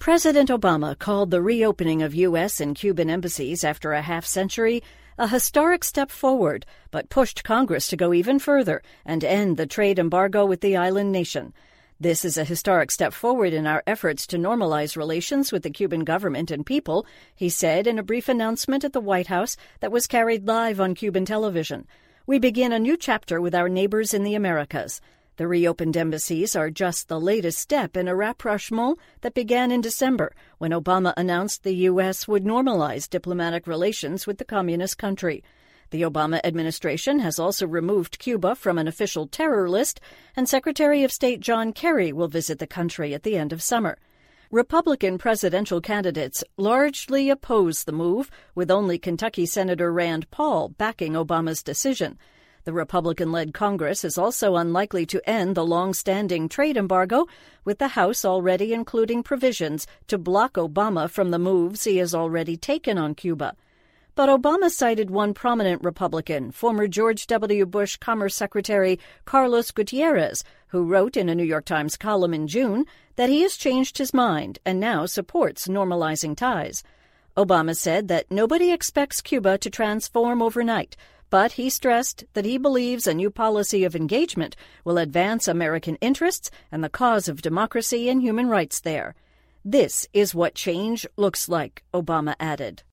President Obama called the reopening of U.S. and Cuban embassies after a half-century a historic step forward, but pushed Congress to go even further and end the trade embargo with the island nation. This is a historic step forward in our efforts to normalize relations with the Cuban government and people, he said in a brief announcement at the White House that was carried live on Cuban television. We begin a new chapter with our neighbors in the Americas. The reopened embassies are just the latest step in a rapprochement that began in December, when Obama announced the U.S. would normalize diplomatic relations with the communist country. The Obama administration has also removed Cuba from an official terror list, and Secretary of State John Kerry will visit the country at the end of summer. Republican presidential candidates largely oppose the move, with only Kentucky Senator Rand Paul backing Obama's decision. The Republican-led Congress is also unlikely to end the long-standing trade embargo, with the House already including provisions to block Obama from the moves he has already taken on Cuba. But Obama cited one prominent Republican, former George W. Bush Commerce Secretary Carlos Gutierrez, who wrote in a New York Times column in June that he has changed his mind and now supports normalizing ties. Obama said that nobody expects Cuba to transform overnight, but he stressed that he believes a new policy of engagement will advance American interests and the cause of democracy and human rights there. This is what change looks like, Obama added.